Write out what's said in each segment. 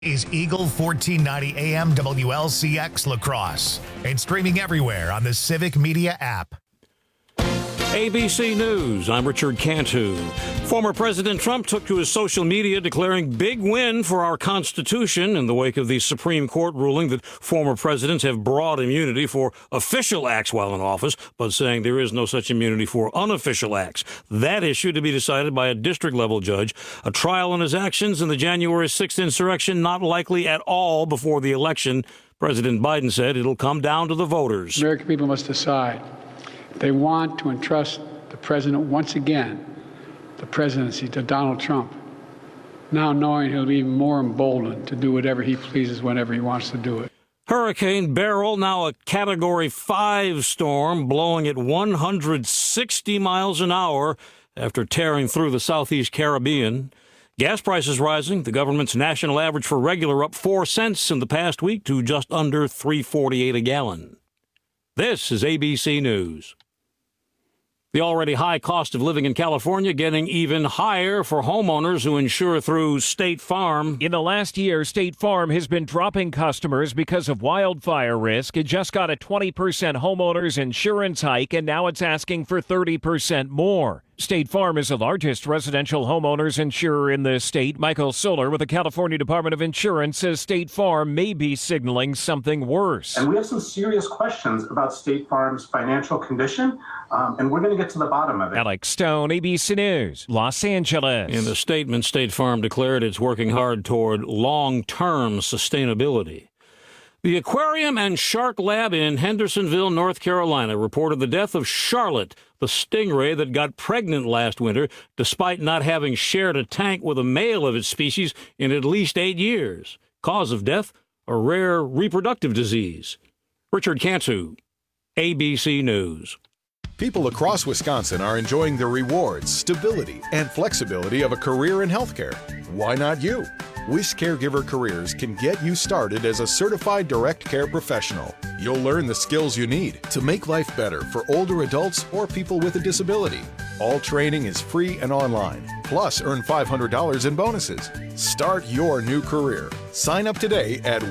Is Eagle 1490 AM WLCX La Crosse and streaming everywhere on the Civic Media app. ABC News, I'm Richard Cantu. Former President Trump took to his social media declaring big win for our Constitution in the wake of the Supreme Court ruling that former presidents have broad immunity for official acts while in office, but saying there is no such immunity for unofficial acts. That issue to be decided by a district-level judge. A trial on his actions in the January 6th insurrection not likely at all before the election. President Biden said it'll come down to the voters. American people must decide. They want to entrust the president once again, the presidency, to Donald Trump, now knowing he'll be even more emboldened to do whatever he pleases whenever he wants to do it. Hurricane Beryl, now a Category 5 storm, blowing at 160 miles an hour after tearing through the southeast Caribbean. Gas prices rising. The government's national average for regular up 4 cents in the past week to just under $3.48 a gallon. This is ABC News. The already high cost of living in California getting even higher for homeowners who insure through State Farm. In the last year, State Farm has been dropping customers because of wildfire risk. It just got a 20% homeowners insurance hike, and now it's asking for 30% more. State Farm is the largest residential homeowners insurer in the state. Michael Solar with the California Department of Insurance says State Farm may be signaling something worse. And we have some serious questions about State Farm's financial condition, and we're going to get to the bottom of it. Alex Stone, ABC News, Los Angeles. In the statement, State Farm declared it's working hard toward long-term sustainability. The Aquarium and Shark Lab in Hendersonville, North Carolina, reported the death of Charlotte, the stingray that got pregnant last winter, despite not having shared a tank with a male of its species in at least 8 years. Cause of death, a rare reproductive disease. Richard Cantu, ABC News. People across Wisconsin are enjoying the rewards, stability, and flexibility of a career in healthcare. Why not you? WIS Caregiver Careers can get you started as a certified direct care professional. You'll learn the skills you need to make life better for older adults or people with a disability. All training is free and online. Plus, earn $500 in bonuses. Start your new career. Sign up today at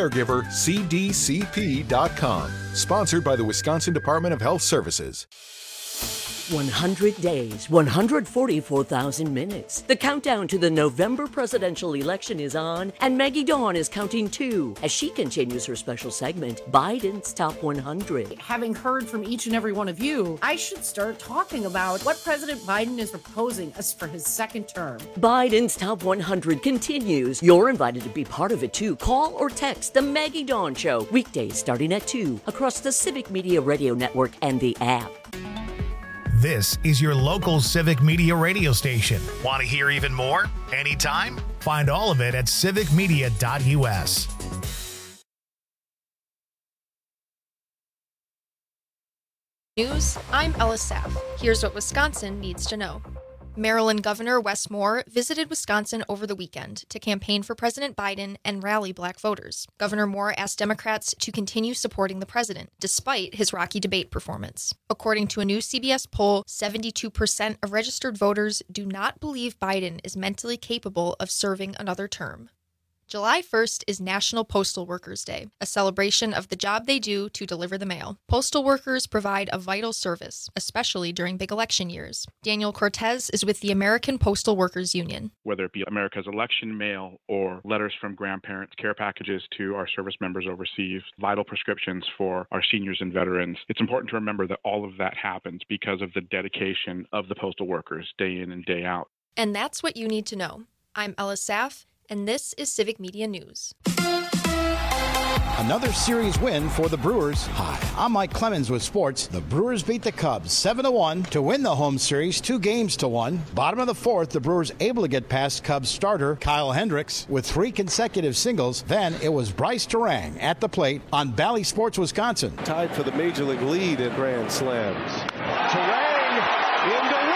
WisCaregiverCDCP.com. Sponsored by the Wisconsin Department of Health Services. 100 days, 144,000 minutes. The countdown to the November presidential election is on, and Maggie Dawn is counting too as she continues her special segment, Biden's Top 100. Having heard from each and every one of you, I should start talking about what President Biden is proposing as for his second term. Biden's Top 100 continues. You're invited to be part of it too. Call or text the Maggie Dawn Show, weekdays starting at 2 across the Civic Media Radio Network and the app. This is your local Civic Media radio station. Want to hear even more? Anytime? Find all of it at civicmedia.us. News, I'm Ella Sapp. Here's what Wisconsin needs to know. Maryland Governor Wes Moore visited Wisconsin over the weekend to campaign for President Biden and rally black voters. Governor Moore asked Democrats to continue supporting the president, despite his rocky debate performance. According to a new CBS poll, 72% of registered voters do not believe Biden is mentally capable of serving another term. July 1st is National Postal Workers Day, a celebration of the job they do to deliver the mail. Postal workers provide a vital service, especially during big election years. Daniel Cortez is with the American Postal Workers Union. Whether it be America's election mail or letters from grandparents, care packages to our service members overseas, vital prescriptions for our seniors and veterans, it's important to remember that all of that happens because of the dedication of the postal workers day in and day out. And that's what you need to know. I'm Ella Saff, and this is Civic Media News. Another series win for the Brewers. Hi, I'm Mike Clemens with sports. The Brewers beat the Cubs 7-1 to win the home series 2-1. Bottom of the fourth, the Brewers able to get past Cubs starter Kyle Hendricks with 3 consecutive singles. Then it was Bryce Durang at the plate on Bally Sports Wisconsin. Tied for the Major League lead in Grand Slams. Durang into right.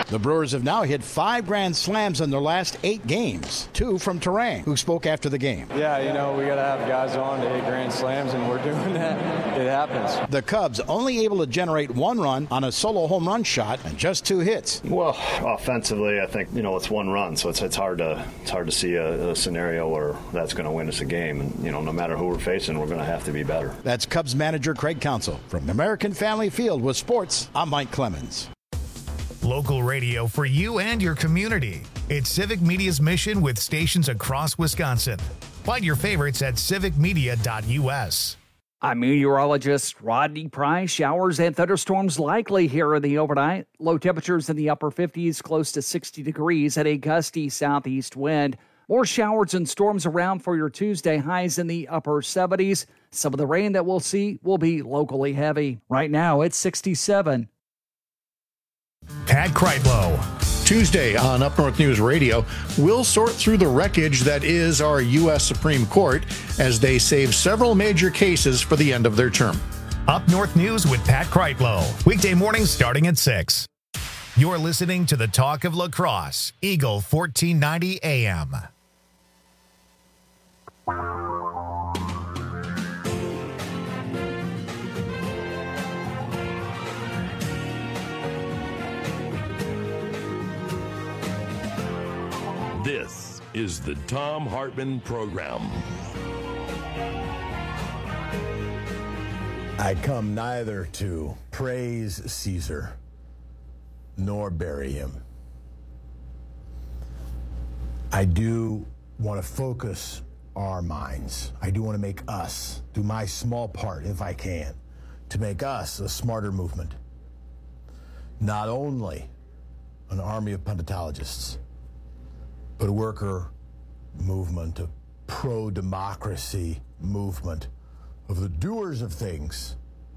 The Brewers have now hit 5 grand slams in their last 8 games, 2 from Terang, who spoke after the game. Yeah, we got to have guys on to hit grand slams, and we're doing that. It happens. The Cubs only able to generate 1 run on a solo home run shot and just 2 hits. Well, offensively, I think, it's 1 run, so it's hard to see a scenario where that's going to win us a game. And, no matter who we're facing, we're going to have to be better. That's Cubs manager Craig Counsell. From American Family Field with Sports, I'm Mike Clemens. Local radio for you and your community. It's Civic Media's mission with stations across Wisconsin. Find your favorites at civicmedia.us. I'm meteorologist Rodney Price. Showers and thunderstorms likely here in the overnight. Low temperatures in the upper 50s, close to 60 degrees at a gusty southeast wind. More showers and storms around for your Tuesday, highs in the upper 70s. Some of the rain that we'll see will be locally heavy. Right now, it's 67. Pat Kreitlow. Tuesday on Up North News Radio, we'll sort through the wreckage that is our U.S. Supreme Court as they save several major cases for the end of their term. Up North News with Pat Kreitlow. Weekday mornings starting at 6. You're listening to the Talk of La Crosse, Eagle 1490 AM. This is the Thom Hartmann Program. I come neither to praise Caesar nor bury him. I do want to focus our minds. I do want to make us, do my small part, if I can, to make us a smarter movement. Not only an army of punditologists, but a worker movement, a pro-democracy movement of the doers of things,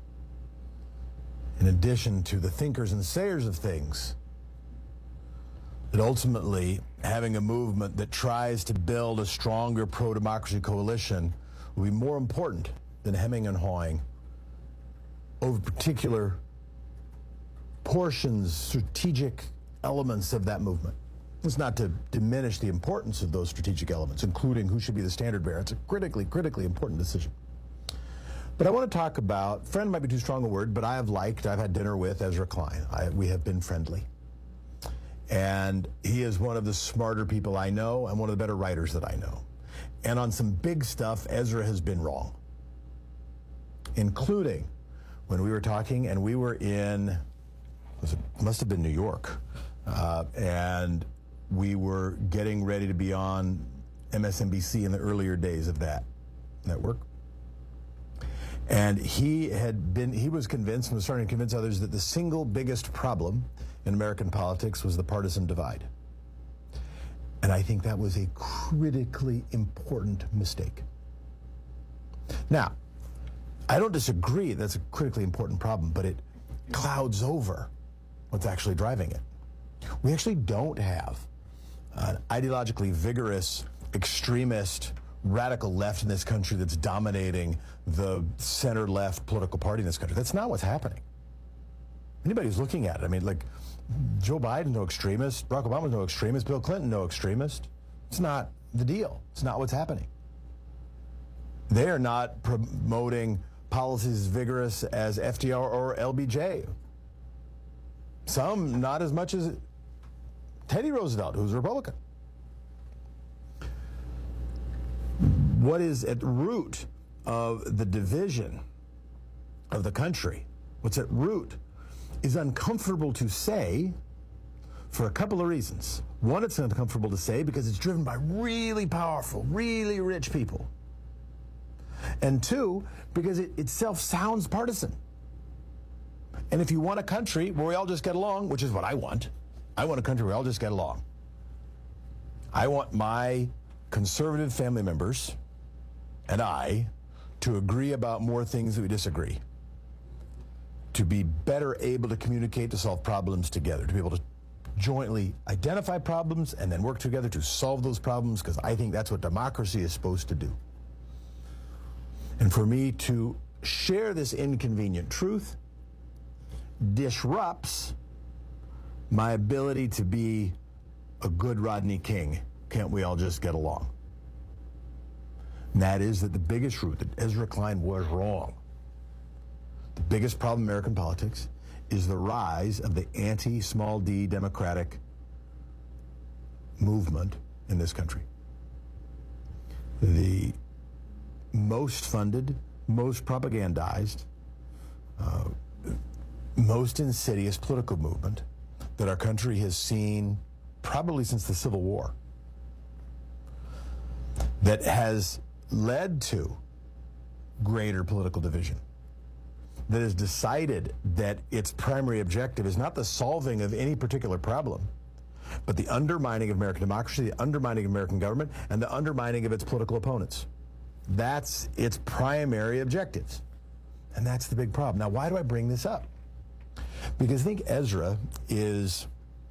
in addition to the thinkers and sayers of things, that ultimately having a movement that tries to build a stronger pro-democracy coalition will be more important than hemming and hawing over particular portions, strategic elements of that movement. It's not to diminish the importance of those strategic elements, including who should be the standard bearer. It's a critically important decision. But I want to talk about, friend might be too strong a word, but I've had dinner with Ezra Klein. We have been friendly. And he is one of the smarter people I know and one of the better writers that I know. And on some big stuff, Ezra has been wrong. Including when we were talking and we were in, must have been New York, and we were getting ready to be on MSNBC in the earlier days of that network. And he was convinced and was starting to convince others that the single biggest problem in American politics was the partisan divide. And I think that was a critically important mistake. Now, I don't disagree that's a critically important problem, but it clouds over what's actually driving it. We actually don't have an ideologically vigorous, extremist, radical left in this country that's dominating the center-left political party in this country. That's not what's happening. Anybody who's looking at it, Joe Biden, no extremist. Barack Obama, no extremist. Bill Clinton, no extremist. It's not the deal. It's not what's happening. They are not promoting policies as vigorous as FDR or LBJ. Some not as much as Teddy Roosevelt, who's a Republican. What is at the root of the division of the country, what's at root, is uncomfortable to say for a couple of reasons. One, it's uncomfortable to say because it's driven by really powerful, really rich people. And two, because it itself sounds partisan. And if you want a country where we all just get along, which is what I want a country where we all just get along. I want my conservative family members and I to agree about more things that we disagree, to be better able to communicate, to solve problems together, to be able to jointly identify problems and then work together to solve those problems, because I think that's what democracy is supposed to do. And for me to share this inconvenient truth disrupts my ability to be a good Rodney King. Can't we all just get along? And that is that the biggest root that Ezra Klein was wrong. The biggest problem in American politics is the rise of the anti-small d Democratic movement in this country. The most funded, most propagandized, most insidious political movement that our country has seen probably since the Civil War, that has led to greater political division, that has decided that its primary objective is not the solving of any particular problem, but the undermining of American democracy, the undermining of American government, and the undermining of its political opponents. That's its primary objectives. And that's the big problem. Now, why do I bring this up? Because I think Ezra is,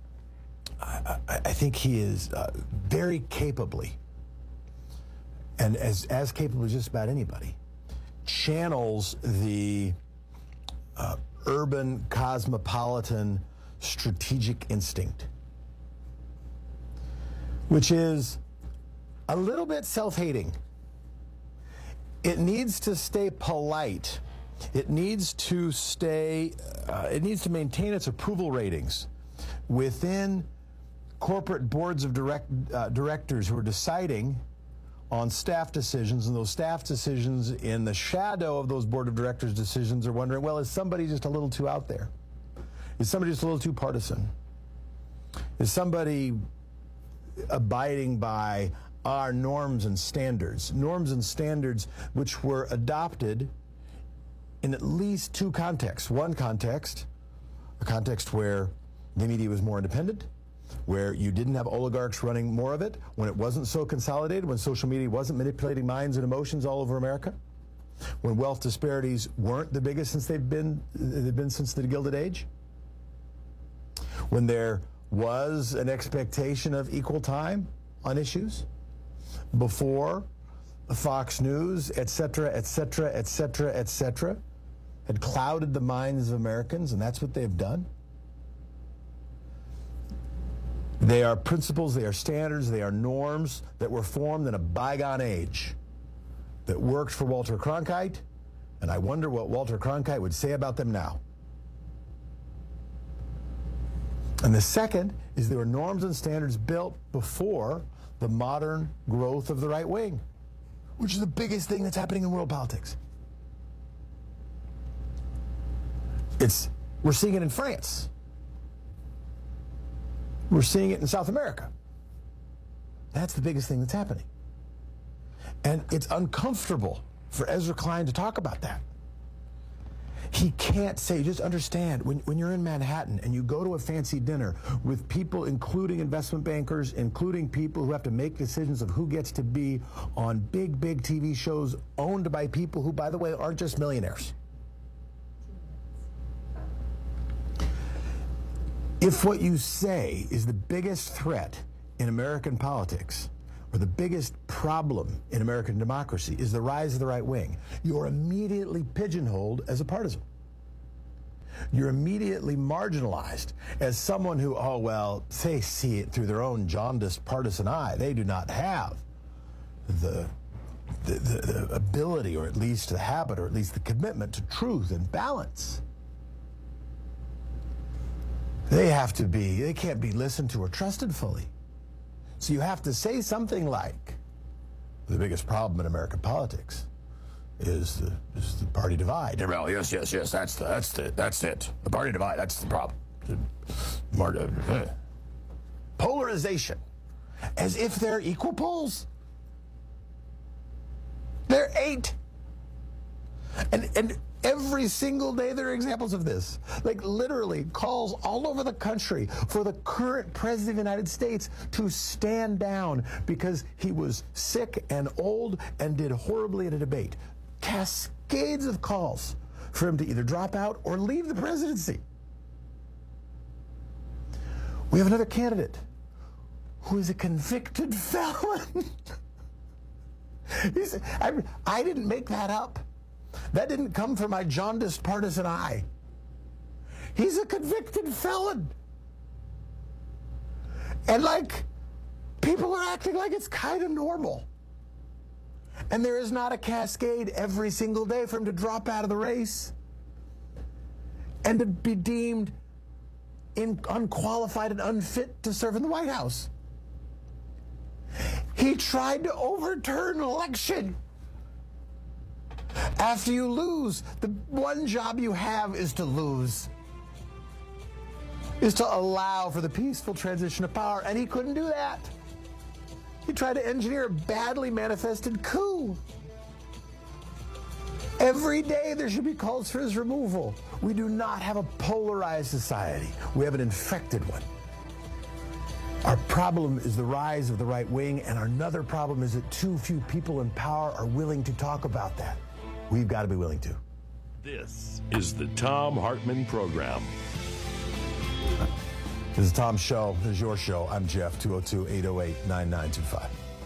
I think he is very capably, and as capable as just about anybody, channels the urban cosmopolitan strategic instinct, which is a little bit self-hating. It needs to stay polite. It needs to stay, it needs to maintain its approval ratings within corporate boards of directors who are deciding on staff decisions, and those staff decisions in the shadow of those board of directors decisions are wondering, well, is somebody just a little too out there? Is somebody just a little too partisan? Is somebody abiding by our norms and standards which were adopted in at least two contexts. One context, a context where the media was more independent, where you didn't have oligarchs running more of it, when it wasn't so consolidated, when social media wasn't manipulating minds and emotions all over America, when wealth disparities weren't the biggest since they've been since the Gilded Age, when there was an expectation of equal time on issues, before Fox News, et cetera, had clouded the minds of Americans, and that's what they've done. They are principles, they are standards, they are norms that were formed in a bygone age that worked for Walter Cronkite, and I wonder what Walter Cronkite would say about them now. And the second is there were norms and standards built before the modern growth of the right wing, which is the biggest thing that's happening in world politics. We're seeing it in France. We're seeing it in South America. That's the biggest thing that's happening. And it's uncomfortable for Ezra Klein to talk about that. He can't say, just understand, when you're in Manhattan and you go to a fancy dinner with people, including investment bankers, including people who have to make decisions of who gets to be on big TV shows owned by people who, by the way, aren't just millionaires. If what you say is the biggest threat in American politics, or the biggest problem in American democracy is the rise of the right wing, you're immediately pigeonholed as a partisan. You're immediately marginalized as someone who, oh, well, they see it through their own jaundiced partisan eye. They do not have the ability, or at least the habit, or at least the commitment to truth and balance. They can't be listened to or trusted fully. So you have to say something like, the biggest problem in American politics is the party divide. Well, yes, that's it. The party divide, that's the problem. Polarization, as if they're equal poles. They're 8. And every single day there are examples of this. Like literally calls all over the country for the current president of the United States to stand down because he was sick and old and did horribly in a debate. Cascades of calls for him to either drop out or leave the presidency. We have another candidate who is a convicted felon. I didn't make that up. That didn't come from my jaundiced partisan eye. He's a convicted felon. And people are acting like it's kind of normal. And there is not a cascade every single day for him to drop out of the race and to be deemed unqualified and unfit to serve in the White House. He tried to overturn an election. After you lose, the one job you have is to lose, is to allow for the peaceful transition of power, and he couldn't do that. He tried to engineer a badly manifested coup. Every day there should be calls for his removal. We do not have a polarized society. We have an infected one. Our problem is the rise of the right wing, and another problem is that too few people in power are willing to talk about that. We've got to be willing to. This is the Thom Hartmann Program. This is Tom's show. This is your show. I'm Jeff, 202-808-9925.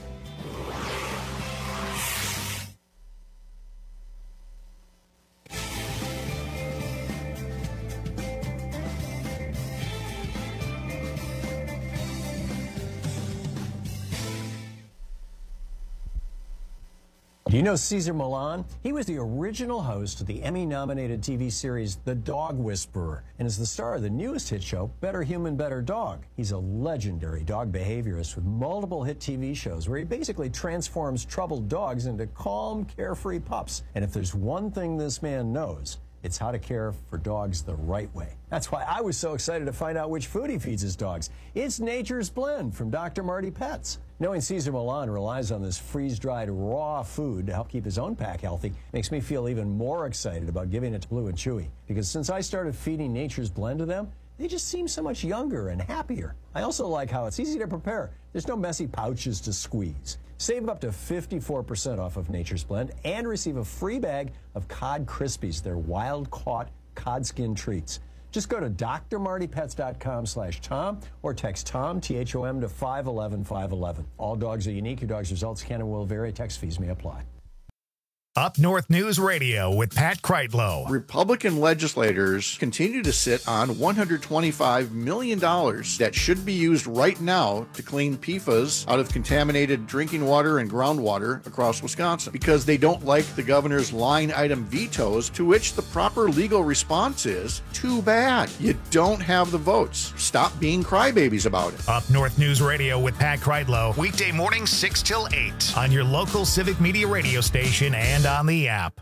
Do you know Cesar Millan? He was the original host of the Emmy-nominated TV series The Dog Whisperer and is the star of the newest hit show, Better Human, Better Dog. He's a legendary dog behaviorist with multiple hit TV shows where he basically transforms troubled dogs into calm, carefree pups. And if there's one thing this man knows, it's how to care for dogs the right way. That's why I was so excited to find out which food he feeds his dogs. It's Nature's Blend from Dr. Marty Pets. Knowing Cesar Millan relies on this freeze-dried raw food to help keep his own pack healthy makes me feel even more excited about giving it to Blue and Chewy. Because since I started feeding Nature's Blend to them, they just seem so much younger and happier. I also like how it's easy to prepare. There's no messy pouches to squeeze. Save up to 54% off of Nature's Blend and receive a free bag of Cod Krispies, their wild-caught cod skin treats. Just go to drmartypets.com/Tom or text Tom, T-H-O-M, to 511-511. All dogs are unique. Your dog's results can and will vary. Text fees may apply. Up North News Radio with Pat Kreitlow. Republican legislators continue to sit on $125 million that should be used right now to clean PFAS out of contaminated drinking water and groundwater across Wisconsin because they don't like the governor's line item vetoes, to which the proper legal response is, too bad. You don't have the votes. Stop being crybabies about it. Up North News Radio with Pat Kreitlow. Weekday mornings 6 till 8 on your local Civic Media radio station and on the app.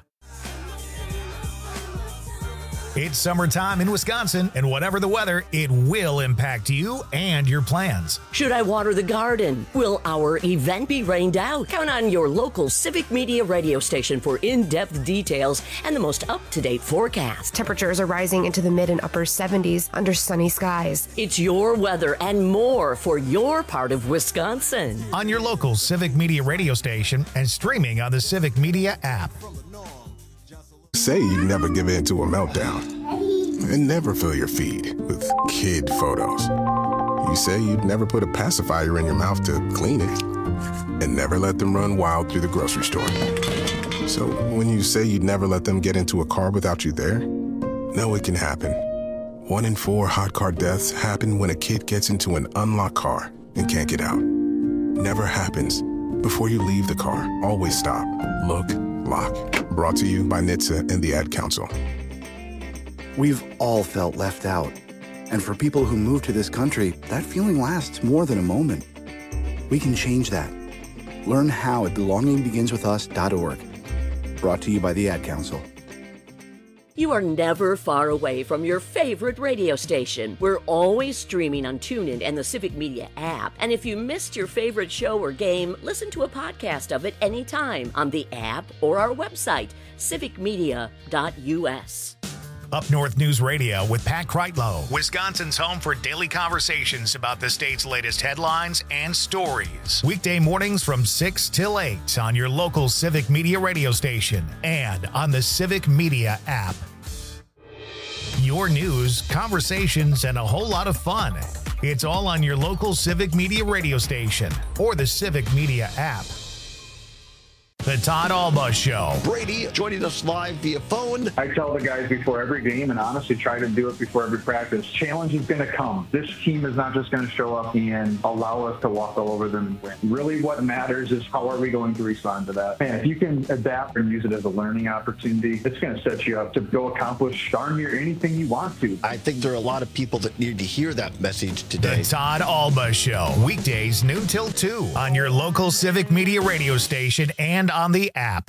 It's summertime in Wisconsin, and whatever the weather, it will impact you and your plans. Should I water the garden? Will our event be rained out? Count on your local Civic Media radio station for in-depth details and the most up-to-date forecast. Temperatures are rising into the mid and upper 70s under sunny skies. It's your weather and more for your part of Wisconsin. On your local Civic Media radio station and streaming on the Civic Media app. Say you never give in to a meltdown and never fill your feed with kid photos. You say you'd never put a pacifier in your mouth to clean it and never let them run wild through the grocery store. So when you say you'd never let them get into a car without you there, know it can happen. 1 in 4 hot car deaths happen when a kid gets into an unlocked car and can't get out. Never happens. Before you leave the car, always stop, look, lock. Brought to you by NHTSA and the Ad Council. We've all felt left out. And for people who move to this country, that feeling lasts more than a moment. We can change that. Learn how at belongingbeginswithus.org. Brought to you by the Ad Council. You are never far away from your favorite radio station. We're always streaming on TuneIn and the Civic Media app. And if you missed your favorite show or game, listen to a podcast of it anytime on the app or our website, civicmedia.us. Up North News Radio with Pat Kreitlow, Wisconsin's home for daily conversations about the state's latest headlines and stories. Weekday mornings from 6 till 8 on your local Civic Media radio station and on the Civic Media app. Your news, conversations, and a whole lot of fun. It's all on your local Civic Media radio station or the Civic Media app. The Todd Alba Show. Brady joining us live via phone. I tell the guys before every game, and honestly try to do it before every practice, challenge is going to come. This team is not just going to show up and allow us to walk all over them and win. Really what matters is how are we going to respond to that. And if you can adapt and use it as a learning opportunity, it's going to set you up to go accomplish darn near anything you want to. I think there are a lot of people that need to hear that message today. The Todd Alba Show. Weekdays noon till 2 on your local Civic Media radio station and on the app.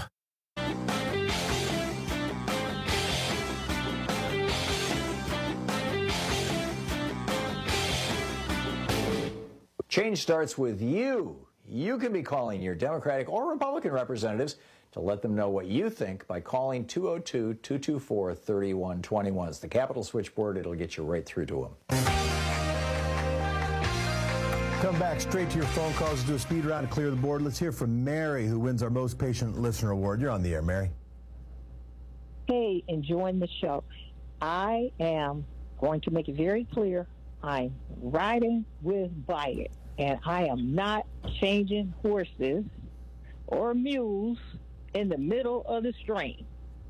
Change starts with you. You can be calling your Democratic or Republican representatives to let them know what you think by calling 202-224-3121. It's the Capitol switchboard. It'll get you right through to them. Come back straight to your phone calls. Do a speed round to clear the board. Let's hear from Mary, who wins our Most Patient Listener Award. You're on the air, Mary. Hey, enjoying the show. I am going to make it very clear. I'm riding with Biden, and I am not changing horses or mules in the middle of the stream.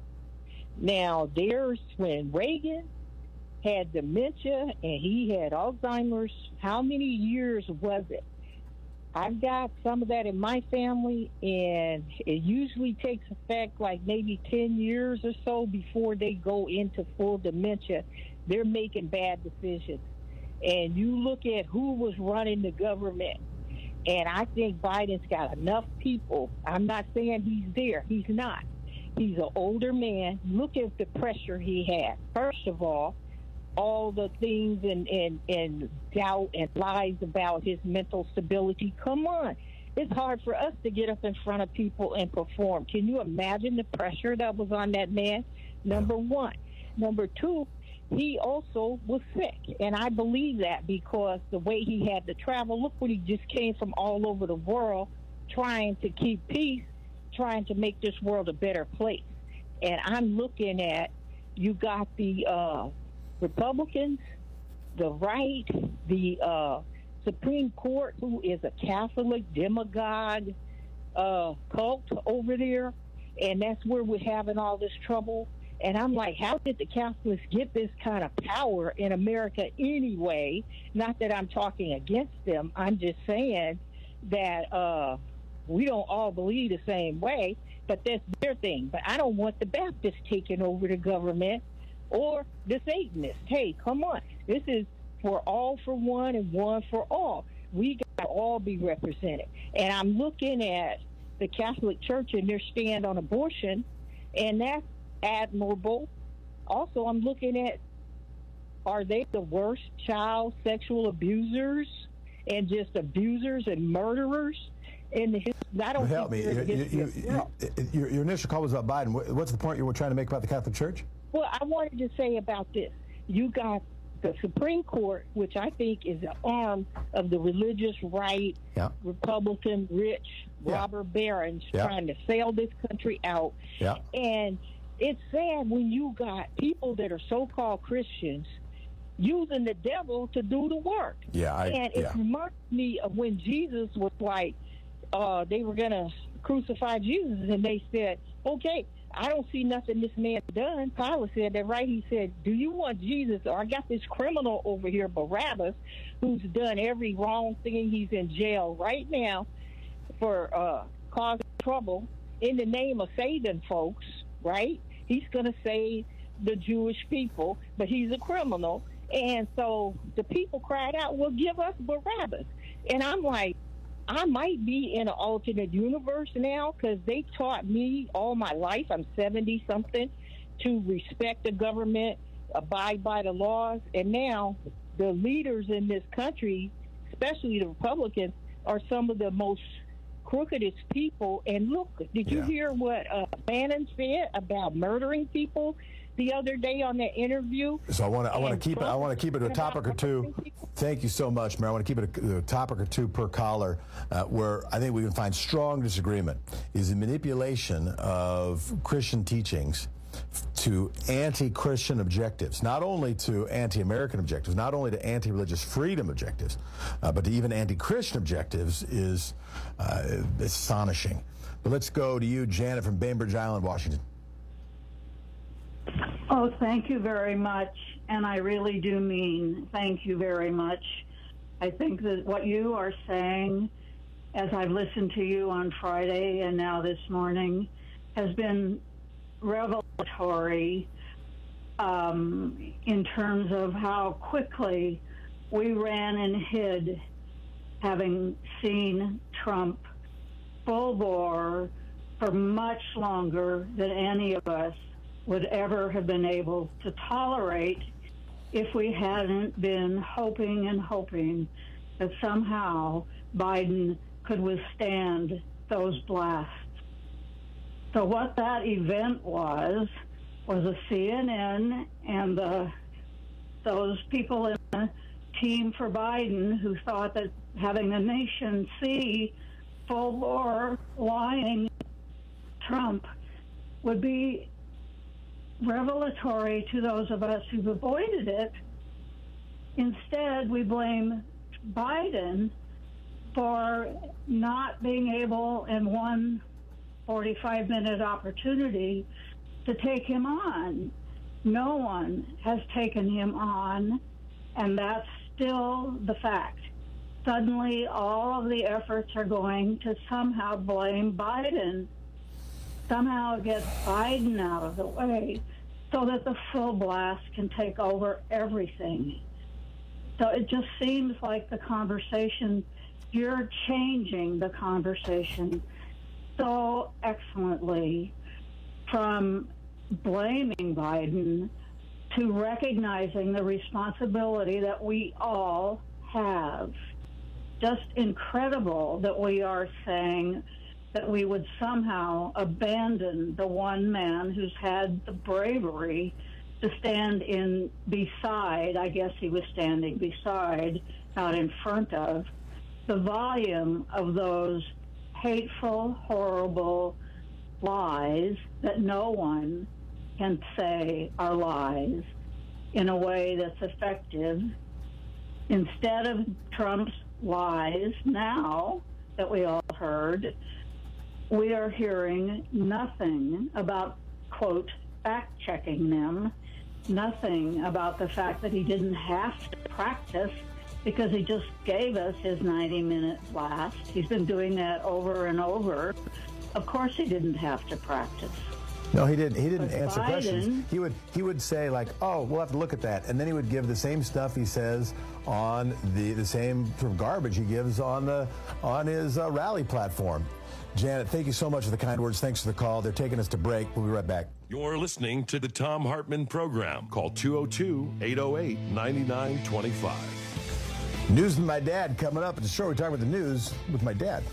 Now, there's when Reagan had dementia and he had Alzheimer's. How many years was it? I've got some of that in my family, and it usually takes effect like maybe 10 years or so before they go into full dementia. They're making bad decisions. And you look at who was running the government, and I think Biden's got enough people. I'm not saying he's there. He's not. He's an older man. Look at the pressure he had. First of all the things and doubt and lies about his mental stability. Come on. It's hard for us to get up in front of people and perform. Can you imagine the pressure that was on that man? Number one. Number two, he also was sick, and I believe that because the way he had to travel, look what he just came from all over the world trying to keep peace, trying to make this world a better place. And I'm looking at, you got the Republicans, the right, the Supreme Court, who is a Catholic demagogue cult over there, and that's where we're having all this trouble. And I'm like, how did the Catholics get this kind of power in America anyway? Not that I'm talking against them. I'm just saying that we don't all believe the same way, but that's their thing. But I don't want the Baptists taking over the government or the Satanists. Hey, come on. This is for all for one and one for all. We got to all be represented. And I'm looking at the Catholic Church and their stand on abortion, and that's admirable. Also, I'm looking at, are they the worst child sexual abusers and just abusers and murderers in the history? I don't help me. Your initial call was about Biden. What's the point you were trying to make about the Catholic Church? Well, I wanted to say about this. You got the Supreme Court, which I think is an arm of the religious right, Republican, rich, robber barons trying to sell this country out. And it's sad when you got people that are so-called Christians using the devil to do the work. It reminds me of when Jesus was like, they were going to crucify Jesus, and they said, okay, I don't see nothing this man done. Pilate said that, right? He said, do you want Jesus? Or I got this criminal over here, Barabbas, who's done every wrong thing. He's in jail right now for causing trouble in the name of saving folks, right? He's going to save the Jewish people, but he's a criminal. And so the people cried out, well, give us Barabbas. And I'm like, I might be in an alternate universe now, because they taught me all my life, I'm 70-something, to respect the government, abide by the laws. And now the leaders in this country, especially the Republicans, are some of the most crookedest people. And look, did you hear what Bannon said about murdering people the other day on that interview? So I want to keep it a topic or two. Thank you so much, Mayor. I want to keep it a topic or two per caller, where I think we can find strong disagreement is the manipulation of Christian teachings to anti-Christian objectives, not only to anti-American objectives, not only to anti-religious freedom objectives, but to even anti-Christian objectives is astonishing. But let's go to you, Janet, from Bainbridge Island, Washington. Oh, thank you very much. And I really do mean thank you very much. I think that what you are saying, as I've listened to you on Friday and now this morning, has been revelatory in terms of how quickly we ran and hid, having seen Trump full bore for much longer than any of us would ever have been able to tolerate if we hadn't been hoping and hoping that somehow Biden could withstand those blasts. So what that event was a CNN and those people in the team for Biden who thought that having the nation see full-bore lying Trump would be revelatory to those of us who've avoided it. Instead, we blame Biden for not being able in one 45-minute opportunity to take him on. No one has taken him on, and that's still the fact. Suddenly, all of the efforts are going to somehow blame Biden, somehow get Biden out of the way so that the full blast can take over everything. So it just seems like the conversation, you're changing the conversation so excellently from blaming Biden to recognizing the responsibility that we all have. Just incredible that we are saying that we would somehow abandon the one man who's had the bravery to stand in beside, I guess he was standing beside, not in front of, the volume of those hateful, horrible lies that no one can say are lies in a way that's effective. Instead of Trump's lies now that we all heard, we are hearing nothing about, quote, fact-checking them, nothing about the fact that he didn't have to practice because he just gave us his 90-minute blast. He's been doing that over and over. Of course he didn't have to practice. No, he didn't. He didn't But answer Biden, questions. He would say, like, oh, we'll have to look at that. And then he would give the same stuff he says on the same sort of garbage he gives on his rally platform. Janet, thank you so much for the kind words. Thanks for the call. They're taking us to break. We'll be right back. You're listening to the Tom Hartman Program. Call 202-808-9925. News with my dad coming up. It's a show we talk about the news with my dad.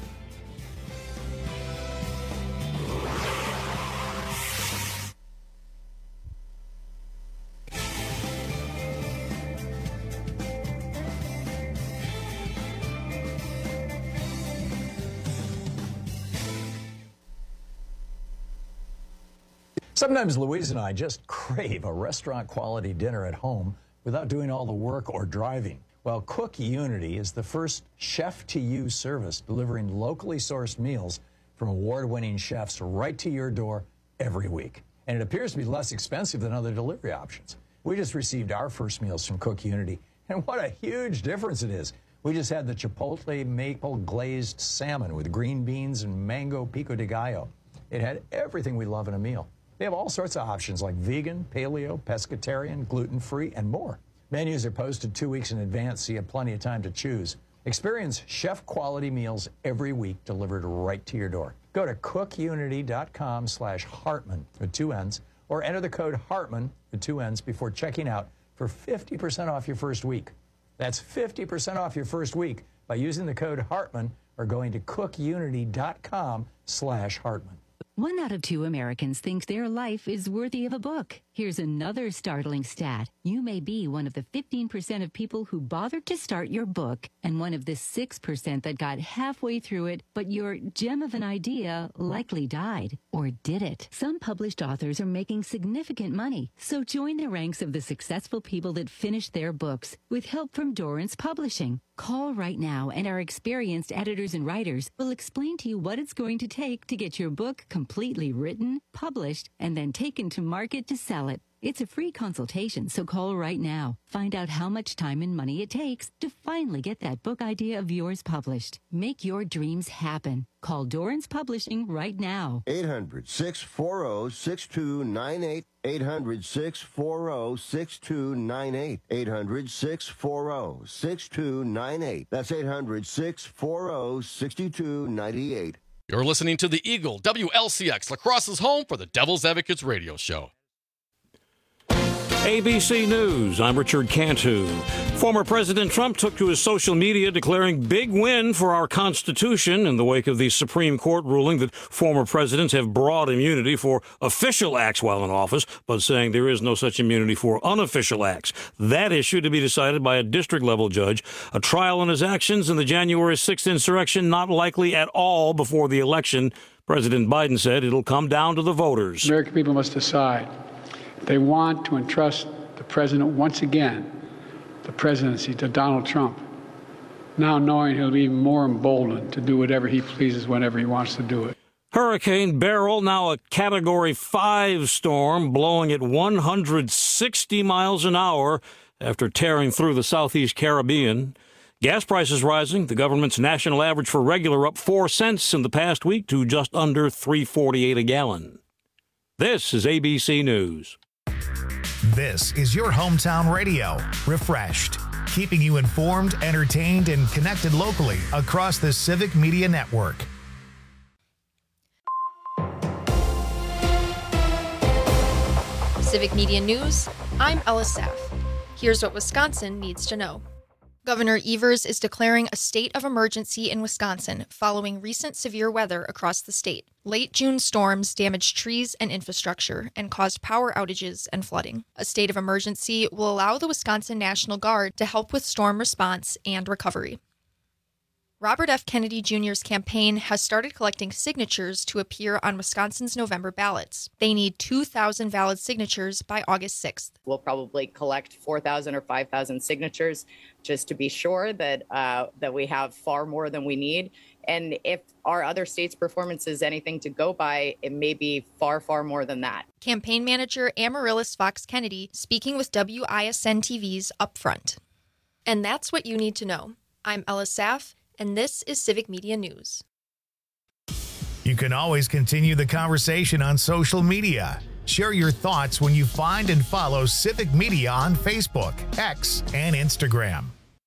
Sometimes Louise and I just crave a restaurant-quality dinner at home without doing all the work or driving. Well, Cook Unity is the first chef-to-you service delivering locally sourced meals from award-winning chefs right to your door every week. And it appears to be less expensive than other delivery options. We just received our first meals from Cook Unity, and what a huge difference it is. We just had the Chipotle maple glazed salmon with green beans and mango pico de gallo. It had everything we love in a meal. They have all sorts of options like vegan, paleo, pescatarian, gluten-free, and more. Menus are posted 2 weeks in advance, so you have plenty of time to choose. Experience chef-quality meals every week delivered right to your door. Go to cookunity.com/Hartman with 2 N's, or enter the code Hartman with 2 N's before checking out for 50% off your first week. That's 50% off your first week by using the code Hartman or going to cookunity.com/Hartman. 1 out of 2 Americans think their life is worthy of a book. Here's another startling stat. You may be one of the 15% of people who bothered to start your book and one of the 6% that got halfway through it, but your gem of an idea likely died. Or did it? Some published authors are making significant money, so join the ranks of the successful people that finished their books with help from Dorrance Publishing. Call right now and our experienced editors and writers will explain to you what it's going to take to get your book completely written, published, and then taken to market to sell it. It's a free consultation, so call right now. Find out how much time and money it takes to finally get that book idea of yours published. Make your dreams happen. Call Dorrance Publishing right now. 800-640-6298. 800-640-6298. 800-640-6298. That's 800-640-6298. You're listening to The Eagle, WLCX, La Crosse's home for the Devil's Advocates radio show. ABC News, I'm Richard Cantu. Former President Trump took to his social media declaring big win for our Constitution in the wake of the Supreme Court ruling that former presidents have broad immunity for official acts while in office, but saying there is no such immunity for unofficial acts. That issue to be decided by a district-level judge. A trial on his actions in the January 6th insurrection not likely at all before the election. President Biden said it'll come down to the voters. American people must decide. They want to entrust the president once again, the presidency, to Donald Trump, now knowing he'll be even more emboldened to do whatever he pleases whenever he wants to do it. Hurricane Beryl, now a Category 5 storm, blowing at 160 miles an hour after tearing through the southeast Caribbean. Gas prices rising. The government's national average for regular up 4 cents in the past week to just under $3.48 a gallon. This is ABC News. This is your hometown radio, Refreshed, keeping you informed, entertained, and connected locally across the Civic Media Network. Civic Media News, I'm Ella Saff. Here's what Wisconsin needs to know. Governor Evers is declaring a state of emergency in Wisconsin following recent severe weather across the state. Late June storms damaged trees and infrastructure and caused power outages and flooding. A state of emergency will allow the Wisconsin National Guard to help with storm response and recovery. Robert F. Kennedy Jr.'s campaign has started collecting signatures to appear on Wisconsin's November ballots. They need 2,000 valid signatures by August 6th. We'll probably collect 4,000 or 5,000 signatures just to be sure that that we have far more than we need. And if our other states' performance is anything to go by, it may be far, far more than that. Campaign manager Amaryllis Fox Kennedy speaking with WISN TV's Upfront. And that's what you need to know. I'm Ella Saff, and this is Civic Media News. You can always continue the conversation on social media. Share your thoughts when you find and follow Civic Media on Facebook, X, and Instagram.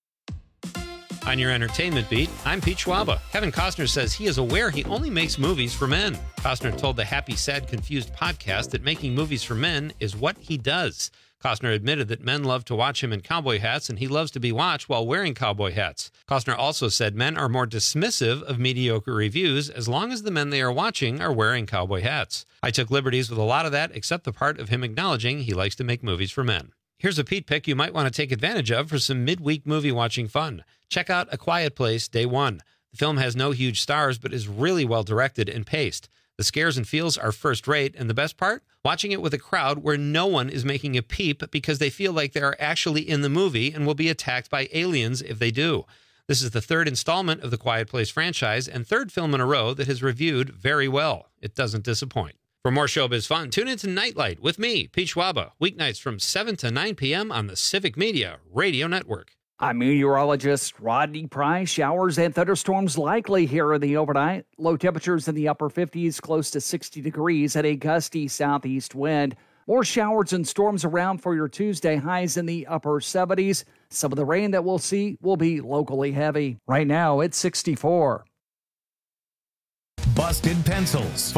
On your entertainment beat, I'm Pete Schwaba. Kevin Costner says he is aware he only makes movies for men. Costner told the Happy, Sad, Confused podcast that making movies for men is what he does. Costner admitted that men love to watch him in cowboy hats, and he loves to be watched while wearing cowboy hats. Costner also said men are more dismissive of mediocre reviews as long as the men they are watching are wearing cowboy hats. I took liberties with a lot of that, except the part of him acknowledging he likes to make movies for men. Here's a Pete pick you might want to take advantage of for some midweek movie watching fun. Check out A Quiet Place Day 1. The film has no huge stars, but is really well directed and paced. The scares and feels are first rate, and the best part? Watching it with a crowd where no one is making a peep because they feel like they are actually in the movie and will be attacked by aliens if they do. This is the third installment of the Quiet Place franchise and third film in a row that has reviewed very well. It doesn't disappoint. For more showbiz fun, tune into Nightlight with me, Pete Schwaba, weeknights from 7 to 9 p.m. on the Civic Media Radio Network. I'm meteorologist Rodney Price. Showers and thunderstorms likely here in the overnight. Low temperatures in the upper 50s, close to 60 degrees at a gusty southeast wind. More showers and storms around for your Tuesday, highs in the upper 70s. Some of the rain that we'll see will be locally heavy. Right now, it's 64. Busted Pencils, fully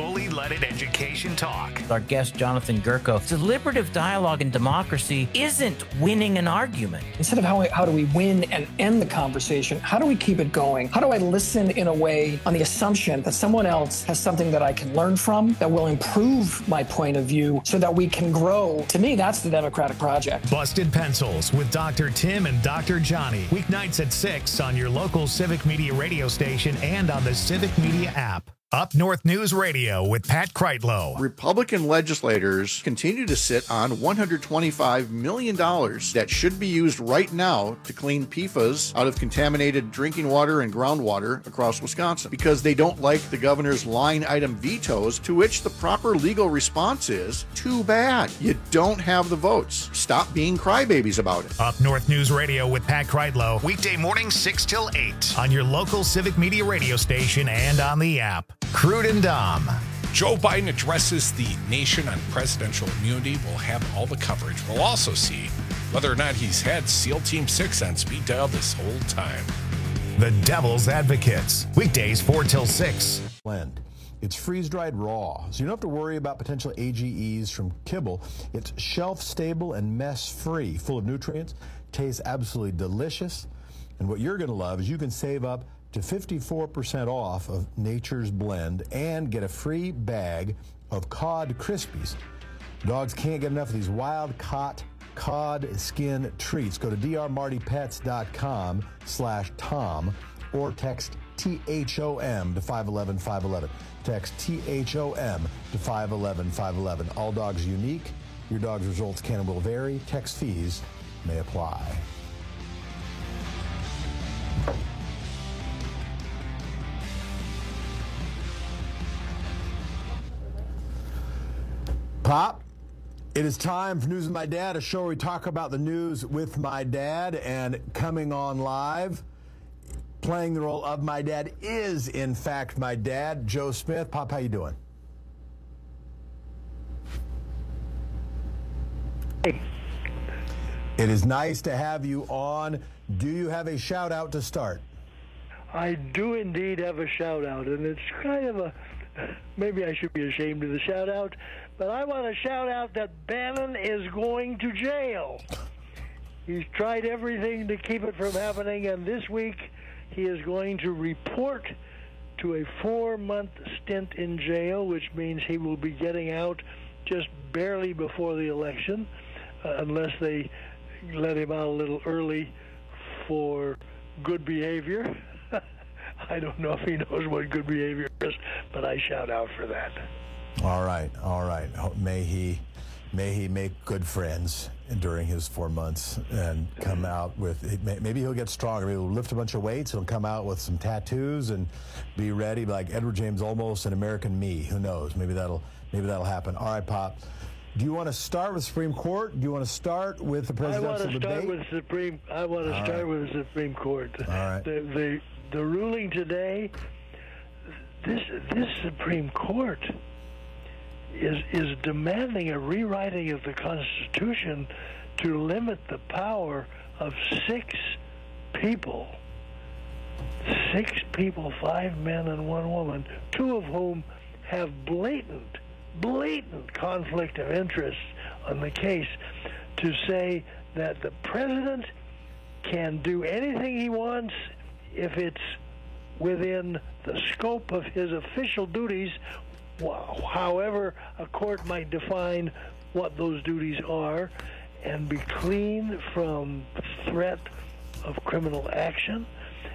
Unleaded Education Talk. Our guest, Jonathan Gurko, says deliberative dialogue in democracy isn't winning an argument. Instead of how do we win and end the conversation, how do we keep it going? How do I listen in a way on the assumption that someone else has something that I can learn from, that will improve my point of view so that we can grow? To me, that's the democratic project. Busted Pencils with Dr. Tim and Dr. Johnny. Weeknights at 6 on your local Civic Media radio station and on the Civic Media app. Up North News Radio with Pat Kreitlow. Republican legislators continue to sit on $125 million that should be used right now to clean PFAS out of contaminated drinking water and groundwater across Wisconsin because they don't like the governor's line item vetoes, to which the proper legal response is, too bad. You don't have the votes. Stop being crybabies about it. Up North News Radio with Pat Kreitlow. Weekday mornings 6 till 8 on your local Civic Media radio station and on the app. Crude and Dom. Joe Biden addresses the nation on presidential immunity. We'll have all the coverage. We'll also see whether or not he's had SEAL Team 6 on speed dial this whole time. The Devil's Advocates. Weekdays 4 till 6. Blend. It's freeze-dried raw, so you don't have to worry about potential AGEs from kibble. It's shelf-stable and mess-free, full of nutrients, tastes absolutely delicious. And what you're going to love is you can save up to 54% off of Nature's Blend and get a free bag of Cod Krispies. Dogs can't get enough of these wild-caught cod skin treats. Go to drmartypets.com/Tom or text THOM to 511-511. Text THOM to 511-511. All dogs unique. Your dog's results can and will vary. Text fees may apply. Pop, it is time for News with My Dad, a show where we talk about the news with my dad. And coming on live, playing the role of my dad, is in fact my dad, Joe Smith. Pop, how you doing? Hey. It is nice to have you on. Do you have a shout out to start? I do indeed have a shout out, and it's kind of maybe I should be ashamed of the shout out, but I want to shout out that Bannon is going to jail. He's tried everything to keep it from happening, and this week he is going to report to a 4-month stint in jail, which means he will be getting out just barely before the election, unless they let him out a little early for good behavior. I don't know if he knows what good behavior is, but I shout out for that. All right. May he make good friends during his 4 months and come out with, maybe he'll get stronger. Maybe he'll lift a bunch of weights. He'll come out with some tattoos and be ready, like Edward James Olmos and American Me. Who knows? Maybe that'll happen. All right, Pop. Do you want to start with Supreme Court? Do you want to start with the presidential debate? I want to start with the Supreme Court. All right. The ruling today, this Supreme Court is demanding a rewriting of the Constitution to limit the power of 6 people. 6 people, 5 men and 1 woman, 2 of whom have blatant conflict of interest on the case, to say that the president can do anything he wants if it's within the scope of his official duties, however a court might define what those duties are, and be clean from threat of criminal action,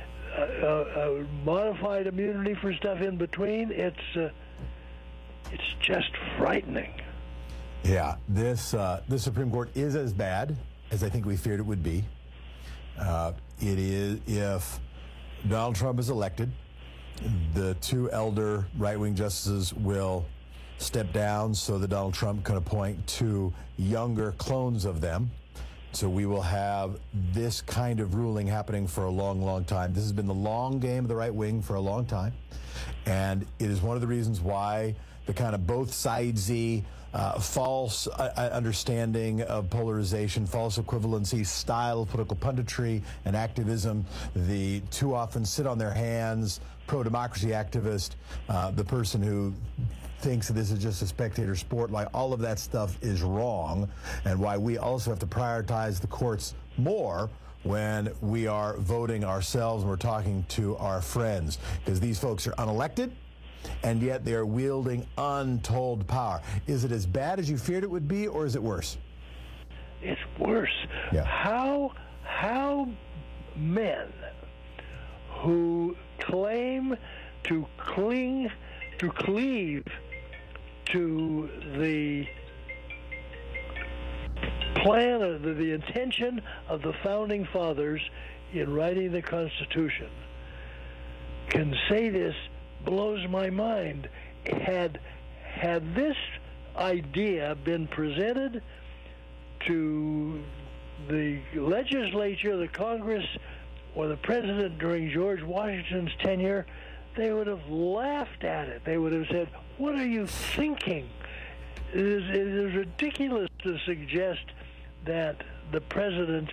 modified immunity for stuff in between. It's just frightening. Yeah, this Supreme Court is as bad as I think we feared it would be. It is, if Donald Trump is elected, the 2 elder right-wing justices will step down so that Donald Trump can appoint 2 younger clones of them. So we will have this kind of ruling happening for a long, long time. This has been the long game of the right wing for a long time. And it is one of the reasons why the kind of both sidesy, false understanding of polarization, false equivalency, style of political punditry and activism, the too often sit on their hands, pro-democracy activist, the person who thinks that this is just a spectator sport, like all of that stuff is wrong, and why we also have to prioritize the courts more when we are voting ourselves and we're talking to our friends, because these folks are unelected, and yet they're wielding untold power. Is it as bad as you feared it would be, or is it worse? It's worse. Yeah. How men who claim to cleave to the plan of the intention of the founding fathers in writing the Constitution can say this blows my mind. Had this idea been presented to the legislature, the Congress, or the president during George Washington's tenure, they would have laughed at it. They would have said, "What are you thinking?" It is ridiculous to suggest that the president,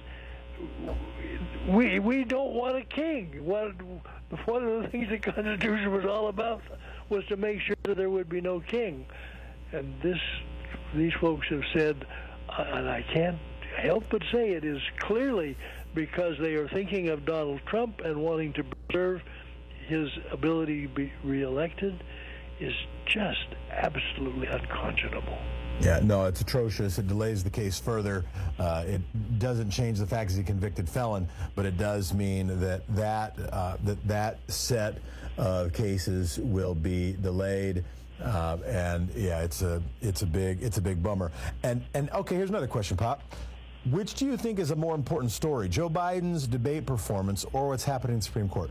we don't want a king. One of the things the Constitution was all about was to make sure that there would be no king. And these folks have said, and I can't help but say it is clearly because they are thinking of Donald Trump and wanting to preserve his ability to be reelected, is just absolutely unconscionable. Yeah, no, it's atrocious. It delays the case further. It doesn't change the fact he's a convicted felon, but it does mean that set of cases will be delayed. And yeah, it's a big bummer. And okay, here's another question, Pop. Which do you think is a more important story, Joe Biden's debate performance or what's happening in the Supreme Court?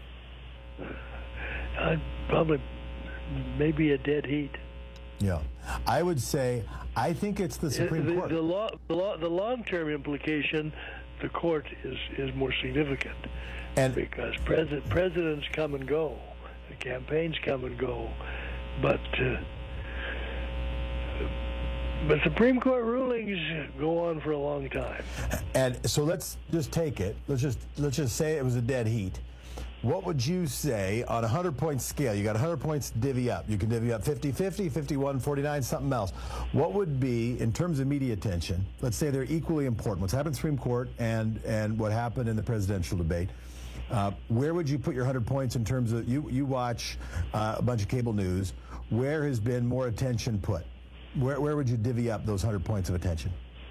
Probably, maybe a dead heat. Yeah, I would say I think it's the Supreme Court. The long-term implication, the court is more significant, and because presidents come and go, the campaigns come and go, but Supreme Court rulings go on for a long time. And so let's just take it. Let's just say it was a dead heat. What would you say on a 100-point scale? You got 100 points to divvy up. You can divvy up 50-50, 51-49, something else. What would be, in terms of media attention, let's say they're equally important, what's happened in the Supreme Court and what happened in the presidential debate, where would you put your 100 points in terms of, you watch a bunch of cable news, where has been more attention put? Where would you divvy up those 100 points of attention?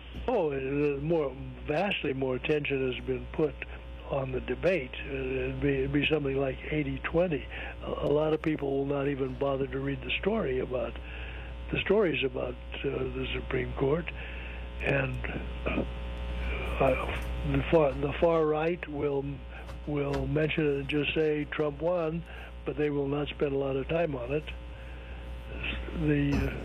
Vastly more attention has been put on the debate. It'd be something like 80-20. A lot of people will not even bother to read the stories about the Supreme Court, and the far right will mention it and just say Trump won, but they will not spend a lot of time on it. The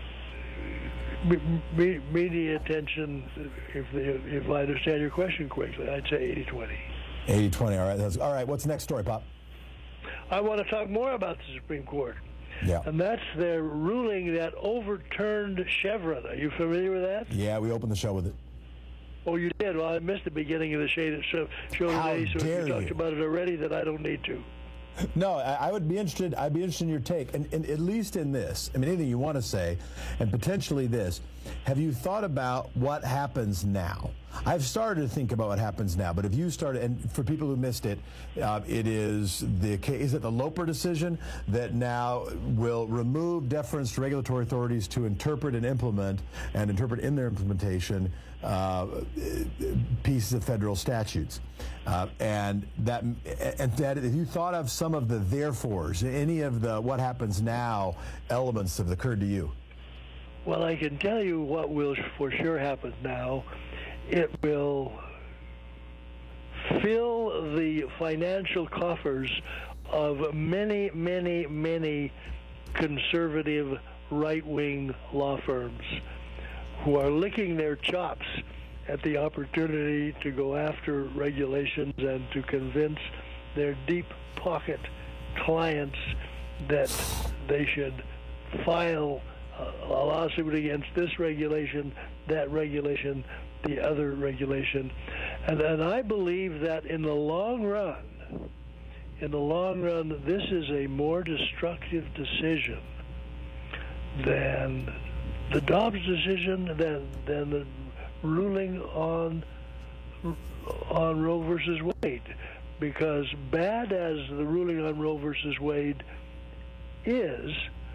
media attention, if I understand your question correctly, I'd say 80-20. 80-20, all right. All right, what's the next story, Pop? I want to talk more about the Supreme Court. Yeah. And that's their ruling that overturned Chevron. Are you familiar with that? Yeah, we opened the show with it. Oh, you did? Well, I missed the beginning of the show today, so if you talked about it already, then I don't need to. No, I'd be interested in your take, and at least in this. I mean, anything you want to say, and potentially this. Have you thought about what happens now? I've started to think about what happens now, but if you started, and for people who missed it, it is the Loper decision that now will remove deference to regulatory authorities to interpret and implement, and interpret in their implementation pieces of federal statutes, and that if you thought of some of the therefores, any of the what happens now elements that have occurred to you. Well, I can tell you what will for sure happen now. It will fill the financial coffers of many, many, many conservative right-wing law firms who are licking their chops at the opportunity to go after regulations and to convince their deep pocket clients that they should file a lawsuit against this regulation, that regulation, the other regulation. And I believe that in the long run, this is a more destructive decision than the Dobbs decision, than the ruling on Roe versus Wade. Because bad as the ruling on Roe versus Wade is,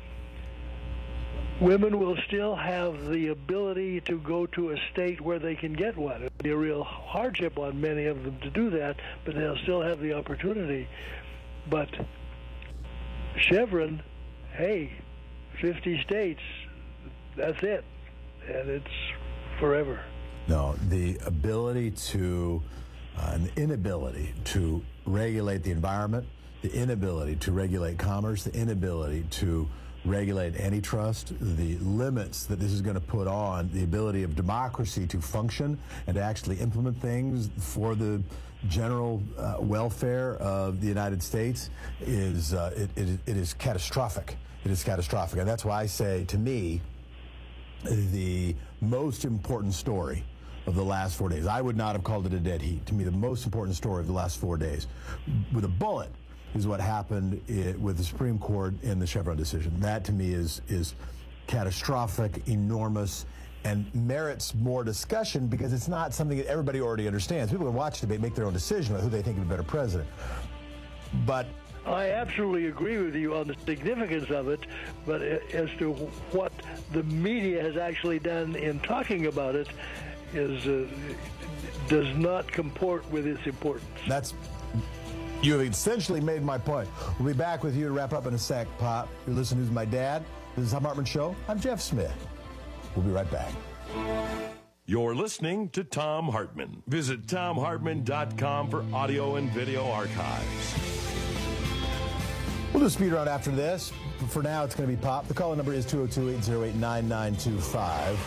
women will still have the ability to go to a state where they can get one. It'll be a real hardship on many of them to do that, but they'll still have the opportunity. But Chevron, hey, 50 states, that's it. And it's forever. No, the ability to, and the inability to regulate the environment, the inability to regulate commerce, the inability to regulate antitrust, the limits that this is going to put on the ability of democracy to function and to actually implement things for the general welfare of the United States is it is catastrophic. It is catastrophic. And that's why I say, to me, the most important story of the last 4 days, I would not have called it a dead heat. To me, the most important story of the last 4 days, with a bullet, is what happened with the Supreme Court in the Chevron decision. That, to me, is catastrophic, enormous, and merits more discussion because it's not something that everybody already understands. People can watch the debate, make their own decision about who they think is a better president. But I absolutely agree with you on the significance of it, but as to what the media has actually done in talking about it does not comport with its importance. You have essentially made my point. We'll be back with you to wrap up in a sec, Pop. You're listening to My Dad. This is Tom Hartman Show. I'm Jeff Smith. We'll be right back. You're listening to Tom Hartman. Visit TomHartman.com for audio and video archives. We'll do a speed round after this. But for now, it's going to be Pop. The call number is 202-808-9925.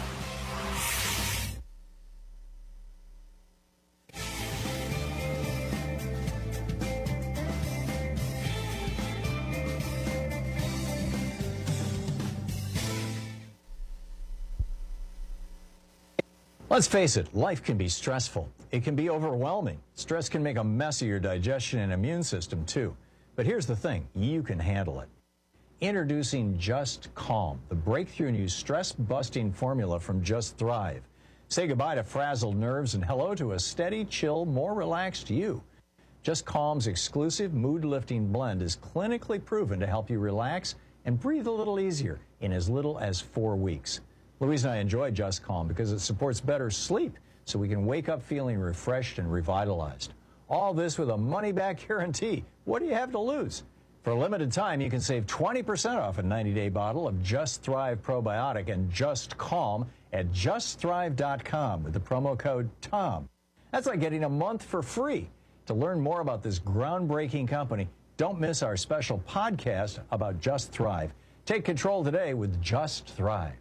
Let's face it, life can be stressful. It can be overwhelming. Stress can make a mess of your digestion and immune system, too. But here's the thing, you can handle it. Introducing Just Calm, the breakthrough new stress-busting formula from Just Thrive. Say goodbye to frazzled nerves and hello to a steady, chill, more relaxed you. Just Calm's exclusive mood-lifting blend is clinically proven to help you relax and breathe a little easier in as little as 4 weeks. Louise and I enjoy Just Calm because it supports better sleep so we can wake up feeling refreshed and revitalized. All this with a money-back guarantee. What do you have to lose? For a limited time, you can save 20% off a 90-day bottle of Just Thrive Probiotic and Just Calm at justthrive.com with the promo code TOM. That's like getting a month for free. To learn more about this groundbreaking company, don't miss our special podcast about Just Thrive. Take control today with Just Thrive.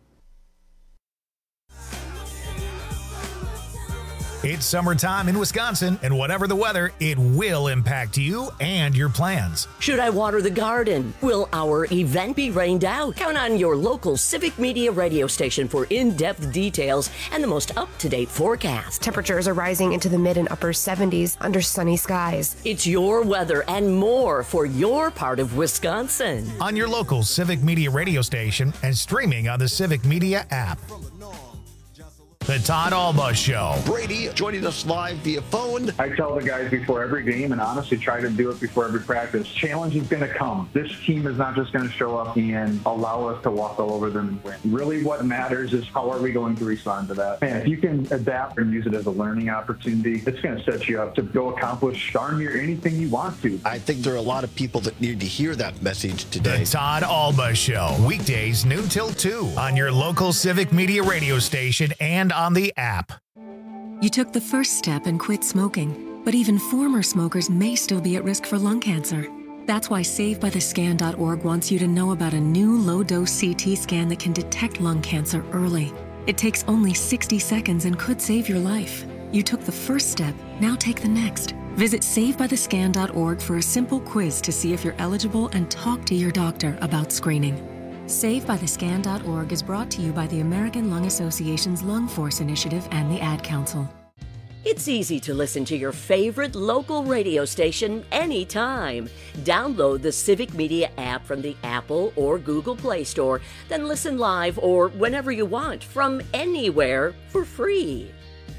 It's summertime in Wisconsin, and whatever the weather, it will impact you and your plans. Should I water the garden? Will our event be rained out? Count on your local Civic Media radio station for in-depth details and the most up-to-date forecast. Temperatures are rising into the mid and upper 70s under sunny skies. It's your weather and more for your part of Wisconsin. On your local Civic Media radio station and streaming on the Civic Media app. The Todd Alba Show. Brady joining us live via phone. I tell the guys before every game, and honestly try to do it before every practice, challenge is going to come. This team is not just going to show up and allow us to walk all over them and win. Really what matters is how are we going to respond to that. And if you can adapt and use it as a learning opportunity, it's going to set you up to go accomplish darn near anything you want to. I think there are a lot of people that need to hear that message today. The Todd Alba Show. Weekdays noon till 2 on your local Civic Media radio station and on the app. You took the first step and quit smoking, but even former smokers may still be at risk for lung cancer. That's why SaveByTheScan.org wants you to know about a new low-dose CT scan that can detect lung cancer early. It takes only 60 seconds and could save your life. You took the first step, now take the next. Visit SaveByTheScan.org for a simple quiz to see if you're eligible and talk to your doctor about screening. SaveByTheScan.org is brought to you by the American Lung Association's Lung Force Initiative and the Ad Council. It's easy to listen to your favorite local radio station anytime. Download the Civic Media app from the Apple or Google Play Store, then listen live or whenever you want from anywhere for free.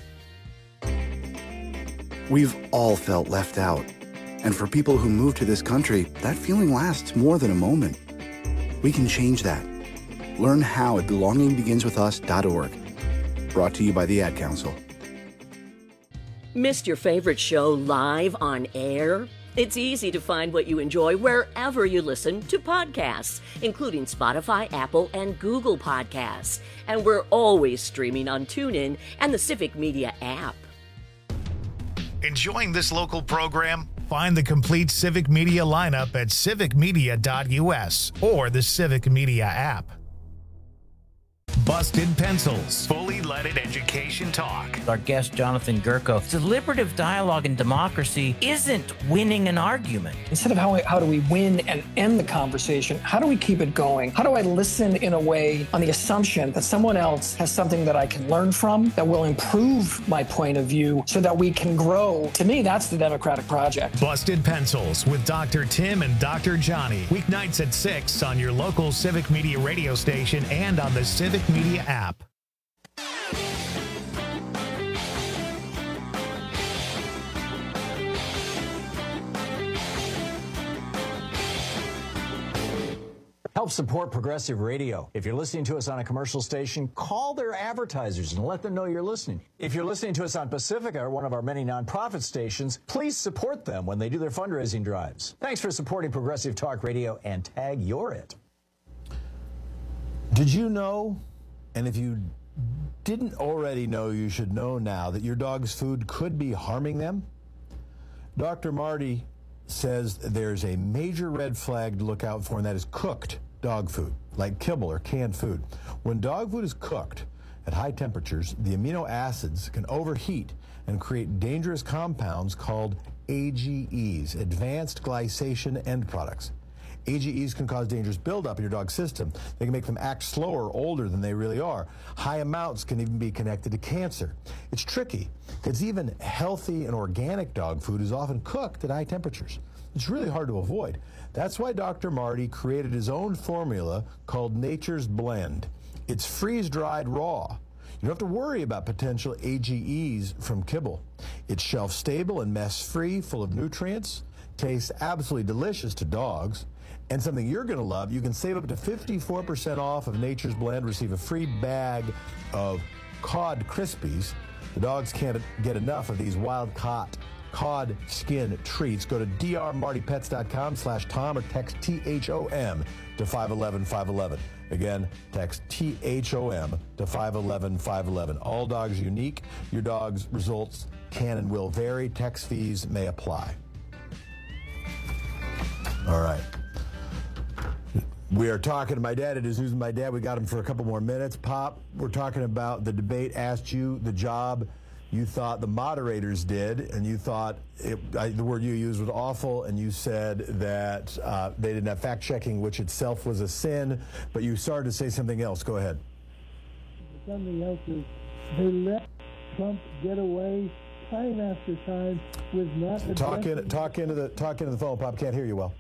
We've all felt left out. And for people who move to this country, that feeling lasts more than a moment. We can change that. Learn how at belongingbeginswithus.org. Brought to you by the Ad Council. Missed your favorite show live on air? It's easy to find what you enjoy wherever you listen to podcasts, including Spotify, Apple, and Google Podcasts. And we're always streaming on TuneIn and the Civic Media app. Enjoying this local program? Find the complete Civic Media lineup at civicmedia.us or the Civic Media app. Busted Pencils, fully leaded education talk. Our guest, Jonathan Gurko. Deliberative dialogue in democracy isn't winning an argument. Instead of how do we win and end the conversation, how do we keep it going? How do I listen in a way on the assumption that someone else has something that I can learn from, that will improve my point of view so that we can grow? To me, that's the democratic project. Busted Pencils with Dr. Tim and Dr. Johnny. Weeknights at 6 on your local Civic Media radio station and on the Civic Media app. Help support Progressive Radio. If you're listening to us on a commercial station, call their advertisers and let them know you're listening. If you're listening to us on Pacifica, one of our many nonprofit stations, please support them when they do their fundraising drives. Thanks for supporting Progressive Talk Radio and tag you're it. Did you know, and if you didn't already know, you should know now, that your dog's food could be harming them? Dr. Marty says there's a major red flag to look out for, and that is cooked dog food, like kibble or canned food. When dog food is cooked at high temperatures, the amino acids can overheat and create dangerous compounds called AGEs, advanced glycation end products. AGEs can cause dangerous buildup in your dog's system. They can make them act slower or older than they really are. High amounts can even be connected to cancer. It's tricky because even healthy and organic dog food is often cooked at high temperatures. It's really hard to avoid. That's why Dr. Marty created his own formula called Nature's Blend. It's freeze-dried raw. You don't have to worry about potential AGEs from kibble. It's shelf-stable and mess-free, full of nutrients, tastes absolutely delicious to dogs. And something you're going to love, you can save up to 54% off of Nature's Blend, receive a free bag of Cod Krispies. The dogs can't get enough of these wild-caught cod skin treats. Go to drmartypets.com/Tom or text THOM to 511-511. Again, text THOM to 511-511. All dogs are unique. Your dog's results can and will vary. Text fees may apply. All right. We are talking to my dad. It is News with My Dad. We got him for a couple more minutes. Pop, we're talking about the debate asked you the job you thought the moderators did, and you thought the word you used was awful, and you said that they didn't have fact-checking, which itself was a sin, but you started to say something else. Go ahead. Something else is they let Trump get away time after time with not talk into the phone. Pop, can't hear you well.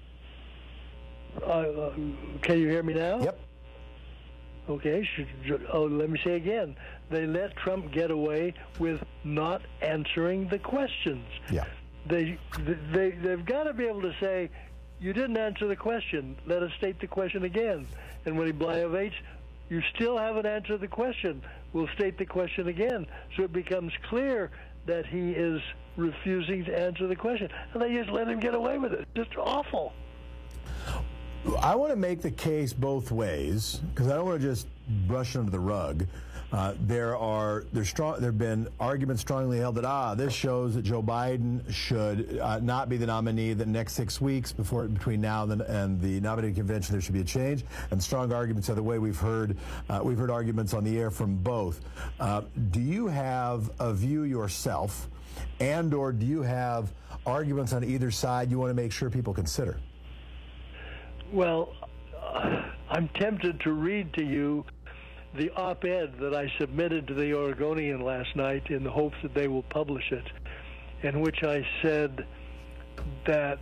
Can you hear me now? Yep. Okay. Let me say again. They let Trump get away with not answering the questions. Yeah. They've got to be able to say, you didn't answer the question. Let us state the question again. And when he blayovates, you still haven't answered the question. We'll state the question again. So it becomes clear that he is refusing to answer the question. And they just let him get away with it. Just awful. I want to make the case both ways because I don't want to just brush it under the rug. There have been arguments strongly held that this shows that Joe Biden should not be the nominee the next 6 weeks between now and the nominating convention. There should be a change, and strong arguments the other way. We've heard arguments on the air from both. Do you have a view yourself, and/or do you have arguments on either side you want to make sure people consider? Well, I'm tempted to read to you the op-ed that I submitted to the Oregonian last night in the hopes that they will publish it, in which I said that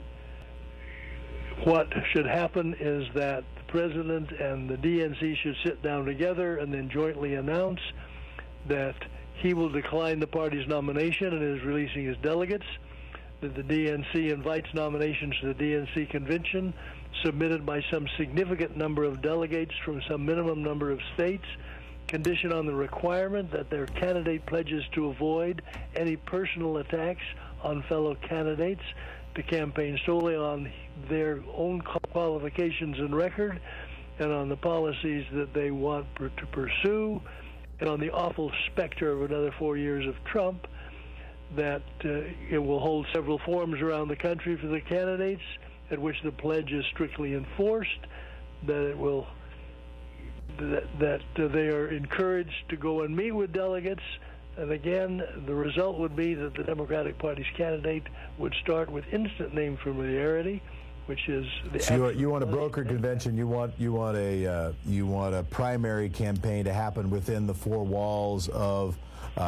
what should happen is that the President and the DNC should sit down together and then jointly announce that he will decline the party's nomination and is releasing his delegates, that the DNC invites nominations to the DNC convention submitted by some significant number of delegates from some minimum number of states, conditioned on the requirement that their candidate pledges to avoid any personal attacks on fellow candidates, to campaign solely on their own qualifications and record, and on the policies that they want to pursue, and on the awful specter of another 4 years of Trump, that it will hold several forums around the country for the candidates, at which the pledge is strictly enforced, that it will that they are encouraged to go and meet with delegates, and again, the result would be that the Democratic Party's candidate would start with instant name familiarity, which is the. So you want a broker convention? You want a primary campaign to happen within the four walls of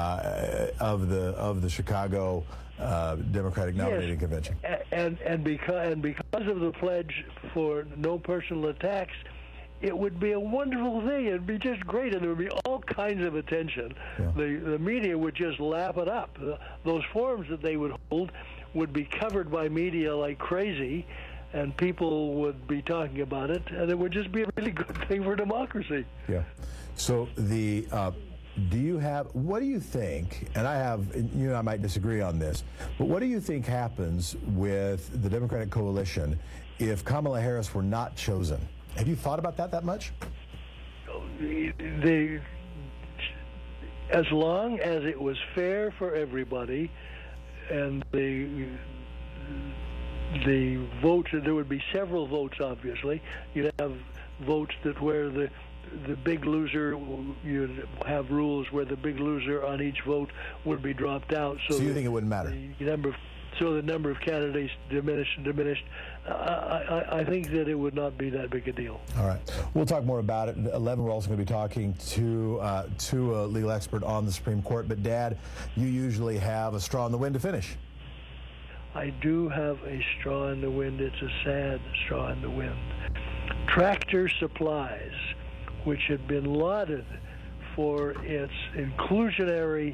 the Chicago Democratic Nominating Convention. And because of the pledge for no personal attacks, it would be a wonderful thing. It'd be just great, and there would be all kinds of attention. Yeah. The media would just lap it up. Those forums that they would hold would be covered by media like crazy, and people would be talking about it, and it would just be a really good thing for democracy. Yeah. So what do you think, and you and I might disagree on this, but what do you think happens with the Democratic coalition if Kamala Harris were not chosen? Have you thought about that much? As long as it was fair for everybody, and the votes, there would be several votes, obviously. You'd have votes that where the big loser, you'd have rules where the big loser on each vote would be dropped out. So you think it wouldn't matter? The number of candidates diminished. I think that it would not be that big a deal. All right. We'll talk more about it. At 11, we're also going to be talking to a legal expert on the Supreme Court. But, Dad, you usually have a straw in the wind to finish. I do have a straw in the wind. It's a sad straw in the wind. Tractor Supplies, which had been lauded for its inclusionary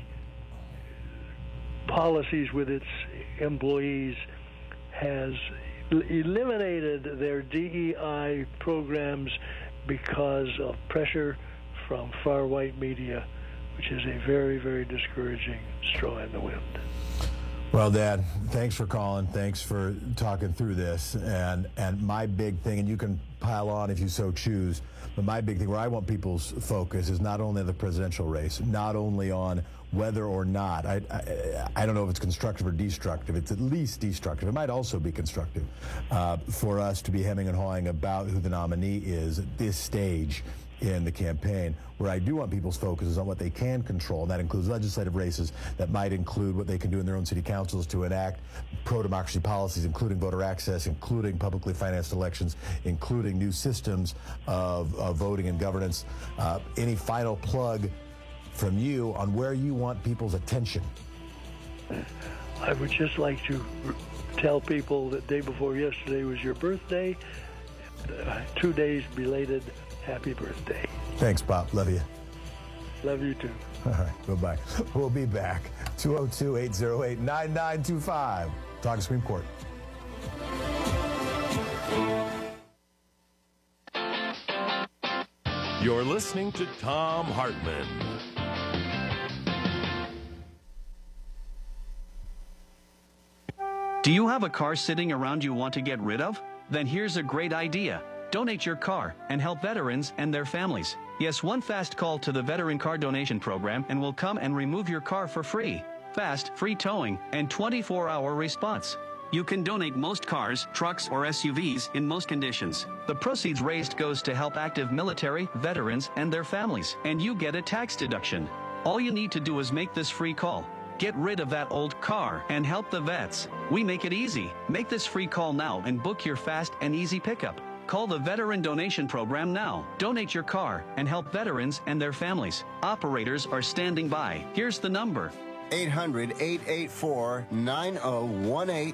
policies with its employees, has eliminated their DEI programs because of pressure from far-right media, which is a very, very discouraging straw in the wind. Well, Dad, thanks for calling. Thanks for talking through this. And my big thing, and you can pile on if you so choose, but my big thing where I want people's focus is not only the presidential race, not only on whether or not, I don't know if it's constructive or destructive. It's at least destructive. It might also be constructive for us to be hemming and hawing about who the nominee is at this stage in the campaign. Where I do want people's focus is on what they can control, and that includes legislative races, that might include what they can do in their own city councils to enact pro-democracy policies, including voter access, including publicly financed elections, including new systems of voting and governance. Any final plug from you on where you want people's attention? I would just like to tell people that day before yesterday was your birthday. 2 days belated. Happy birthday. Thanks, Pop. Love you. Love you, too. All right. Bye-bye. We'll be back. 202-808-9925. Talk Supreme Court. You're listening to Thom Hartmann. Do you have a car sitting around you want to get rid of? Then here's a great idea. Donate your car and help veterans and their families. Yes, one fast call to the Veteran Car Donation Program and we'll come and remove your car for free. Fast, free towing, and 24-hour response. You can donate most cars, trucks, or SUVs in most conditions. The proceeds raised goes to help active military, veterans, and their families, and you get a tax deduction. All you need to do is make this free call. Get rid of that old car and help the vets. We make it easy. Make this free call now and book your fast and easy pickup. Call the Veteran Donation Program now. Donate your car and help veterans and their families. Operators are standing by. Here's the number. 800-884-9018.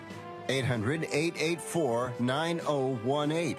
800-884-9018.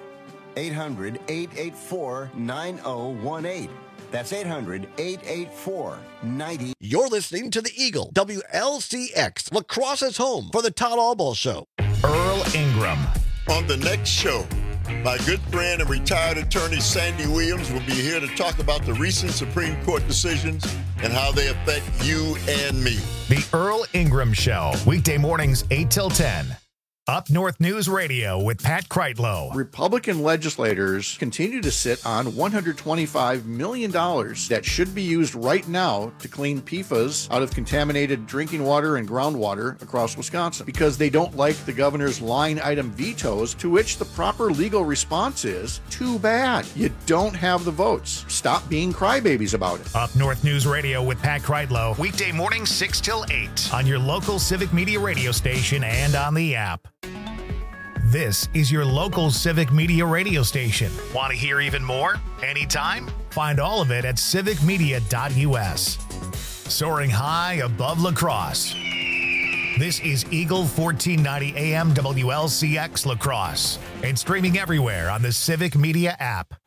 800-884-9018. That's 800-884-90. You're listening to the Eagle, WLCX, La Crosse's home for the Todd Albaugh Show. Earl Ingram. On the next show, my good friend and retired attorney Sandy Williams will be here to talk about the recent Supreme Court decisions and how they affect you and me. The Earl Ingram Show, weekday mornings 8 till 10. Up North News Radio with Pat Kreitlow. Republican legislators continue to sit on $125 million that should be used right now to clean PFAS out of contaminated drinking water and groundwater across Wisconsin because they don't like the governor's line item vetoes, to which the proper legal response is, too bad. You don't have the votes. Stop being crybabies about it. Up North News Radio with Pat Kreitlow, weekday mornings 6 till 8 on your local Civic Media radio station and on the app. This is your local Civic Media radio station. Want to hear even more? Anytime? Find all of it at civicmedia.us. Soaring high above La Crosse. This is Eagle 1490 AM WLCX La Crosse and streaming everywhere on the Civic Media app.